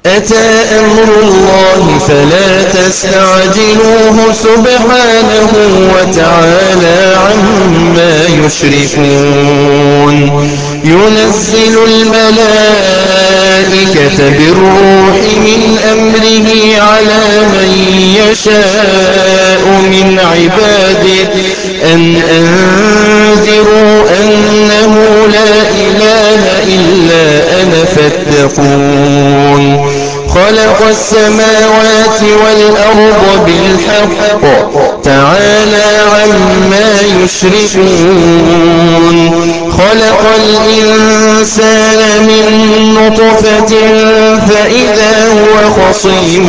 أتى أمر الله فلا تستعجلوه سبحانه وتعالى عما يشركون ينزل الملائكة بالروح من أمره على من يشاء من عباده أن أنذروا أنه لا إله إلا أنا فاتقون خلق السماوات والأرض بالحق تعالى عما يشركون خلق الإنسان من نطفة فإذا هو خصيم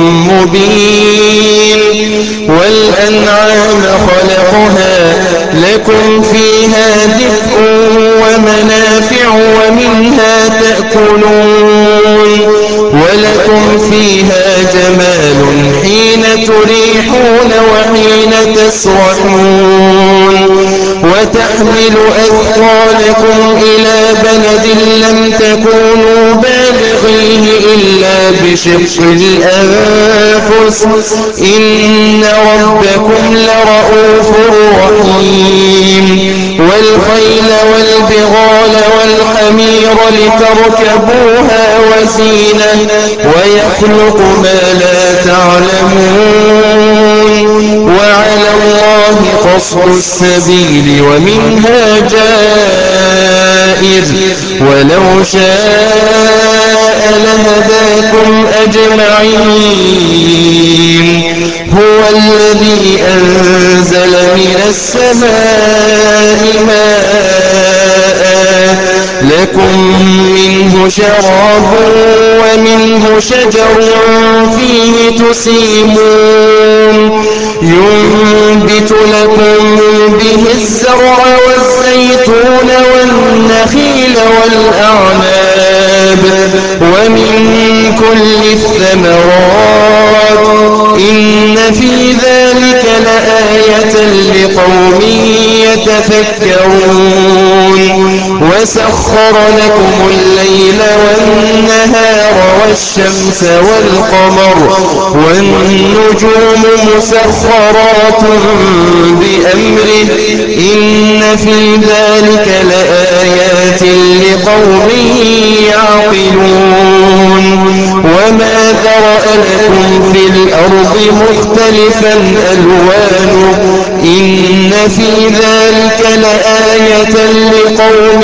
مبين والأنعام خلقها لكم فيها دفء ومنافع ومنها تأكلون ولكم فيها جمال حين تريحون وحين تسرحون وتحمل أثقالكم إلى بلد لم تكونوا بالغيه إلا بشق الأنفس إن ربكم لرؤوف رحيم والخيل والبغال والحمير لتركبوها وزينة ويخلق ما لا تعلمون وعلى الله قصد السبيل ومنها جائر ولو شاء لهداكم أجمعين هو الذي أنزل من السماء ماء لكم منه شراب ومنه شجر فيه تسيمون ينبت لكم به الزرع والزيتون والنخيل والأعناب ومن كل الثمرات إن في ذلك لآية لقوم يتفكرون وسخر لكم الليل والنهار والشمس والقمر والنجوم مسخرات بأمره إن في ذلك لآيات لقوم يعقلون وما ذرأ لكم في الأرض مختلفا ألوانه إن في ذلك لآية لقوم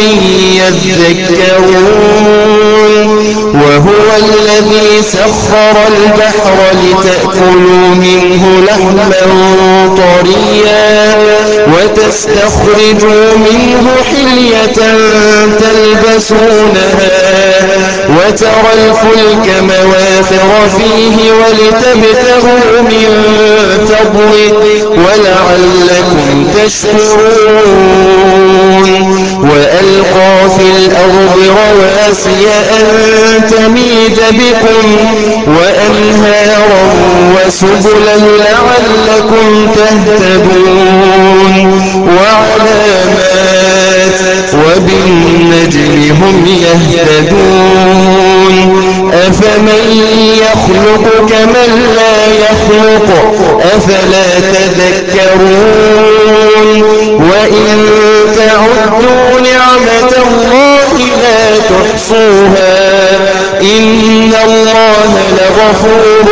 يذكرون وهو الذي سخر البحر لتأكلوا منه لحما طريا وتستخرجوا منه حلية تلبسونها وترى الفلك مواخر فيه ولتبتغوا من فضله ولعلكم تشكرون وألقى في الأرض رواسي أن تميد بكم وأنهارا وسبلا لعلكم تهتدون وعلامات وبالنجم هم يهتدون أفمن يخلق كمن لا يخلق أفلا تذكرون وإن تعدوا نعمة الله لا تحصوها إن الله لغفور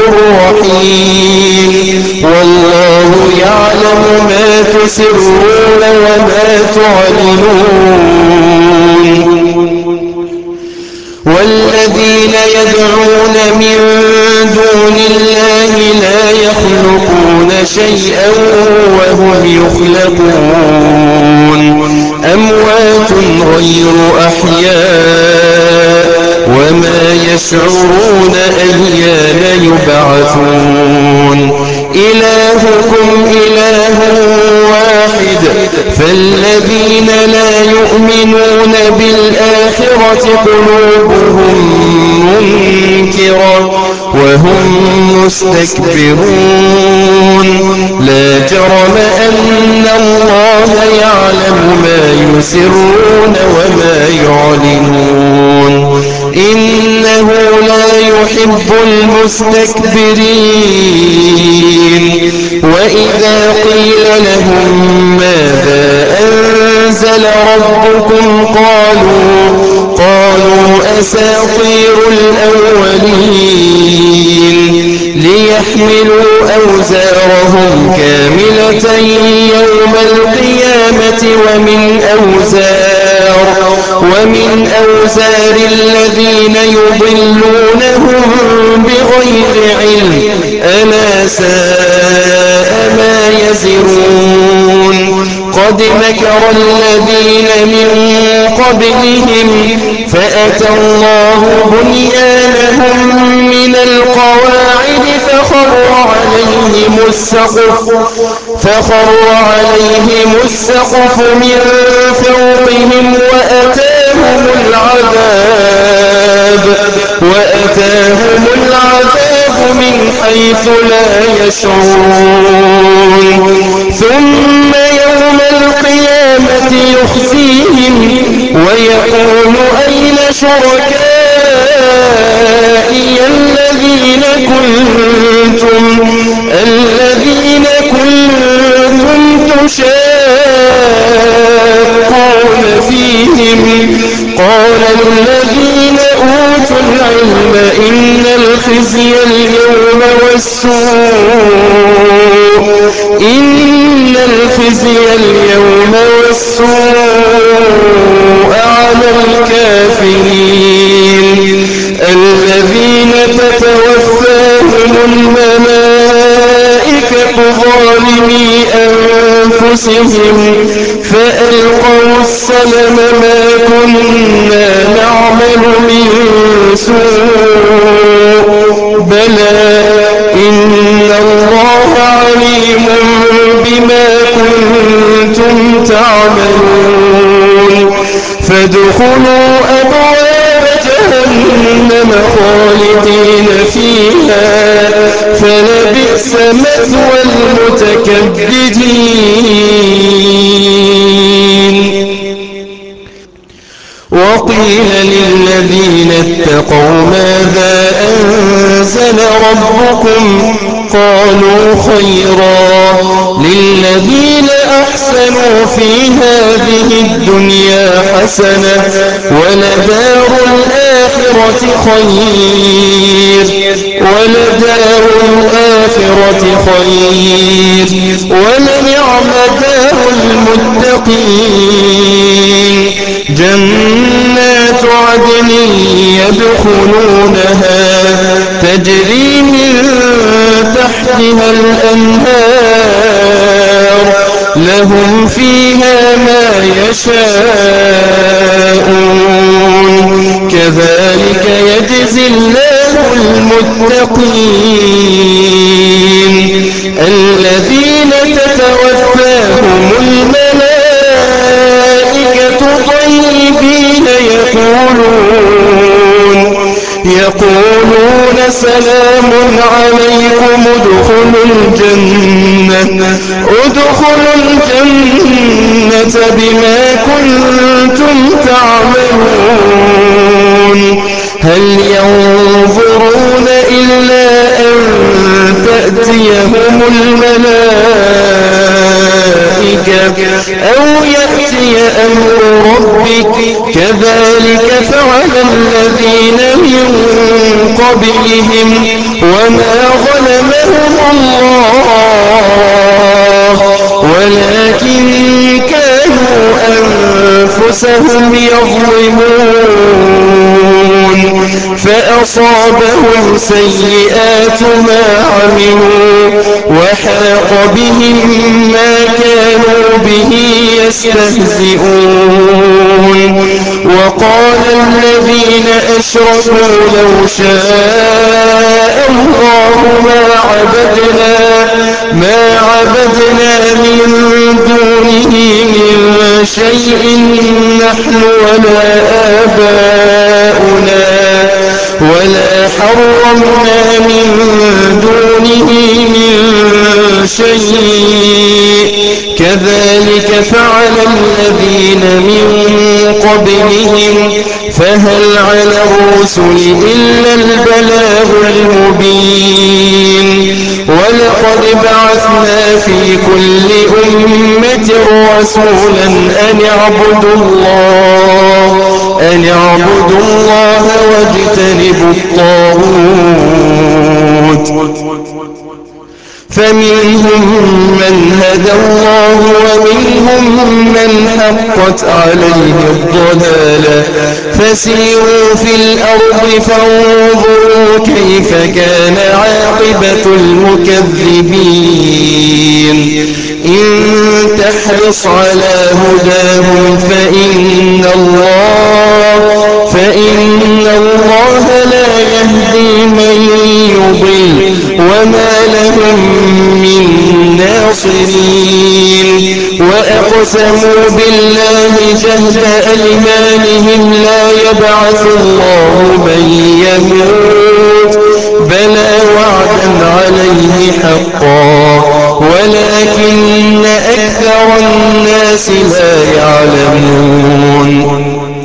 رحيم والله يعلم ما تسرون وما تعلنون والذين يدعون من دون الله لا يخلقون شيئا وهم يخلقون أموات غير أحياء وما يشعرون أيان يبعثون إلهكم إله واحد فالذين لا يؤمنون بالآخرة قلوبهم منكرة وهم مستكبرون لا جرم أن الله يعلم ما يسرون وما يعلنون إنه لا يحب المستكبرين. وإذا قيل لهم ماذا أنزل ربكم قالوا أساطير الأولين ليحملوا أوزارهم كاملة يوم القيامة ومن أوزار الذين يضلونهم بغير علم ألا ساء ما يزرون. قد مكر الذين من قبلهم فأتى الله بنيانهم من القواعد فخر عليهم السقف من فوقهم وأتاهم العذاب من حيث لا يشعرون. ثم يوم القيامة يخزيهم ويقول أين شركائي الذين كنتم تشاقون فيهم. قال الذين أوتوا العلم إن الخزي اليوم والسوء على الكافرين الذين تتوفاهم الملائكة ظالمي أنفسهم فألقوا السلم ما كنا نعمل من سوء بلى إن الله عليم بما كنتم تعملون. فادخلوا أبواب جهنم خالدين فيها فلبئس مثوى المتكبرين. وقيل للذين اتقوا ماذا أنزل ربكم قالوا خيرا للذين أحسنوا في هذه الدنيا حسنة ولدار الآخرة خير ولنعم دار المتقين. جنات عدن يدخلونها تجري من تحتها الأنهار لهم فيها ما يشاءون كذلك يجزي الله المتقين الذين تتوفاهم الملائكة طيبين يقولون سلام عليكم ادخلوا الجنة بما كنتم تعملون. هل ينظرون إلا أن تأتيهم الملائكة أو يأتي أمر ربك كذلك فعل الذين من قبلهم وما ظلمهم الله ولكن كانوا أنفسهم يظلمون. فأصابهم سيئات ما عملوا وحاق بهم ما كانوا به يستهزئون. وقال الذين أشركوا لو شاء الله ما عبدنا من دونه من شيء نحن ولا آباؤنا ولا حرمنا من دونه من شيء كذلك فعل الذين من قبلهم فهل على الرسل إلا البلاغ المبين ولقد بعثنا في كل أمة رسولا أن اعبدوا الله واجتنبوا الطاغوت فمنهم من هدى الله ومنهم من حقت عليه الضلالة فسيروا في الأرض فانظروا كيف كان عاقبة المكذبين إن تحرص على هداهم فإن الله لا يهدي من يضل وما لهم من ناصرين وأقسموا بالله جهد أيمانهم لا يبعث الله من يموت بلى وعدا عليه حقا ولكن أكثر الناس لا يعلمون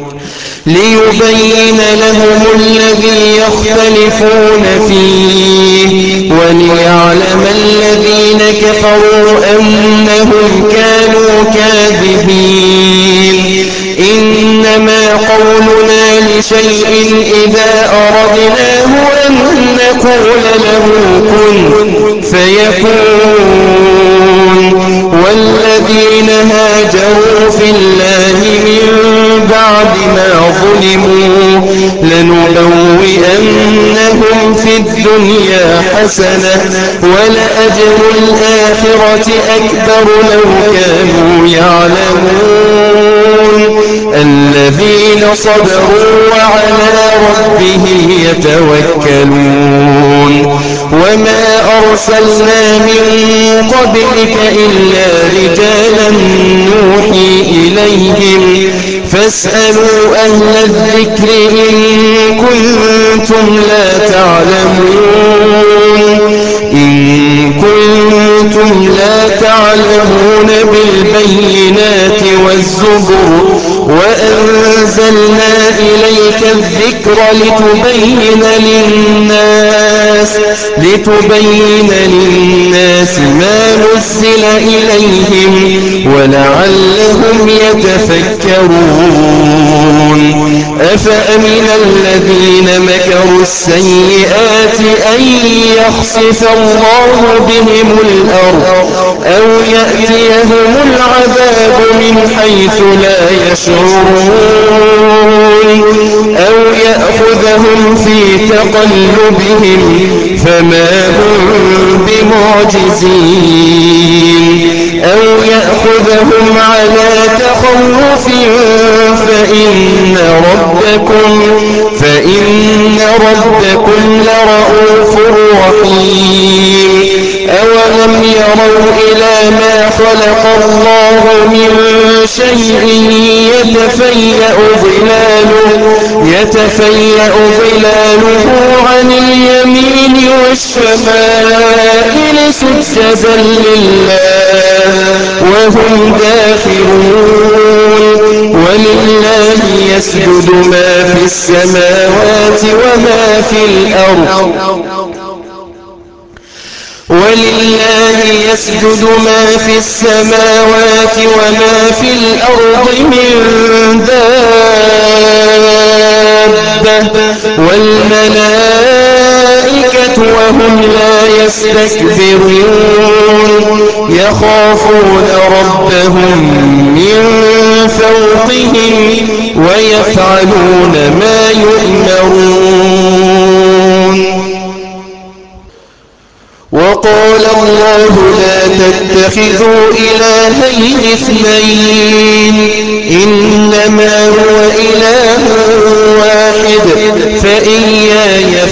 ليبين لهم الذي يختلفون فيه وليعلم الذين كفروا أنهم كانوا كاذبين إنما قولنا لشيء إذا أردناه أن نقول له كن فيكون والذين هاجروا في الله من بعد ما ظلموا لنبوئنهم في الدنيا حسنة ولأجر الآخرة أكبر لو كانوا يعلمون الذين صبروا وعلى ربهم يتوكلون وما أرسلنا من قبلك إلا رجالا نوحي إليهم فاسألوا أهل الذكر إن كنتم لا تعلمون بالبينات والزبر وأنزلنا إليك الذكر لتبين للناس ما نزل إليهم ولعلهم يتفكرون أفأمن الذين مكروا السيئات أن يخسف الله بهم الأرض أو يأتيهم العذاب من حيث لا يشعرون أو يأخذهم في تقلبهم فما هم بمعجزين أو يأخذهم على تخوف فإن ربكم لرؤوف رحيم أولم يروا إلى ما خلق الله من شيء يتفيأ ظلاله عن اليمين والشمائل سجدا لله وهم داخرون ولله يسجد ما في السماوات وما في الأرض من دابة والملائكة وهم لا يستكبرون يخافون ربهم من فوقهم ويفعلون ما يؤمرون وقال الله لا تتخذوا إلهين اثنين إنما هو إله واحد فإياي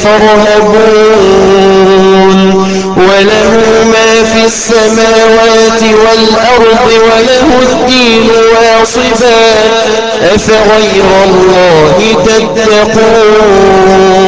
فارهبون وله ما في السماوات والأرض وله الدين واصبا أفغير الله تتقون